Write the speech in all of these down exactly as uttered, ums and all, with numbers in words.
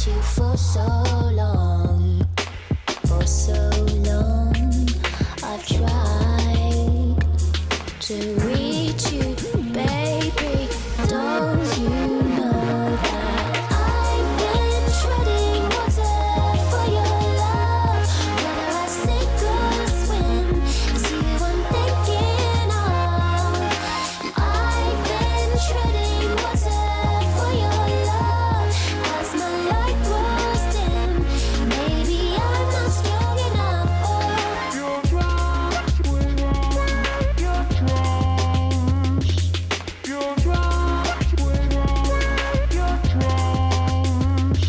you for so long, for so long. I've tried to reach you, baby. Don't you know that I've been treading water for your love? Whether I sink or swim, it's you I'm thinking of. I've been treading water for your love. As my light grows dim, maybe I'm not strong enough. Oh, you're drunk with all your drums. You're drunk with all your drums.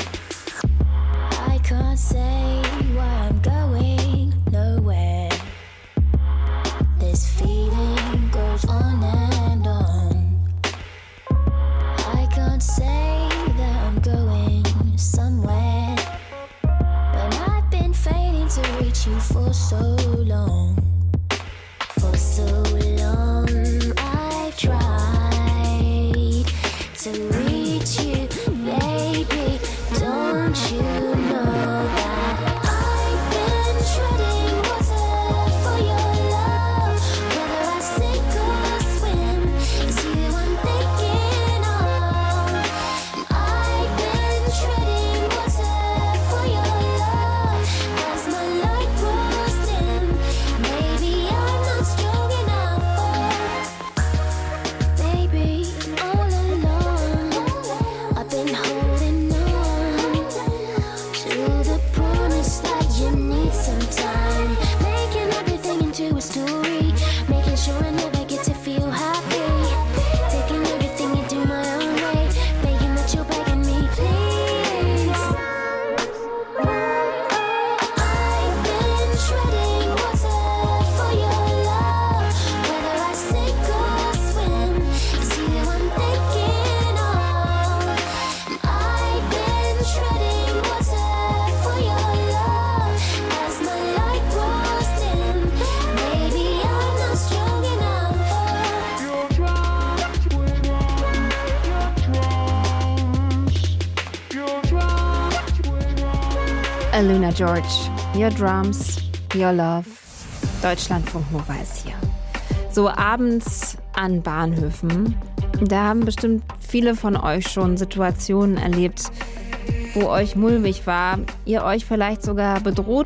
I can't say where I'm going, nowhere. This feeling goes on and on. I can't say that I'm going somewhere, but I've been failing to reach you for so long. For so long I've tried to reach you, baby. Don't you know that I've been treading water for your love? Whether I sink or swim, it's you I'm thinking of. I've been treading water for your love. As my light grows dim, maybe I'm not strong enough. Oh, baby, all alone I've been holding on to the promise that you need some time, making everything into a story, making sure I never get to feel happy, taking everything into my own way, begging that you're begging me, please. I've been treading water for your love. Whether I sink or swim, it's you I'm thinking of. I've been treading water for your love. As my light grows dim, maybe I'm not strong enough. You're drunk with all your drums. You're drunk with all. Aluna George, Your Drums, Your Love. Deutschlandfunk Nova ist hier. So abends an Bahnhöfen, da haben bestimmt viele von euch schon Situationen erlebt, wo euch mulmig war, ihr euch vielleicht sogar bedroht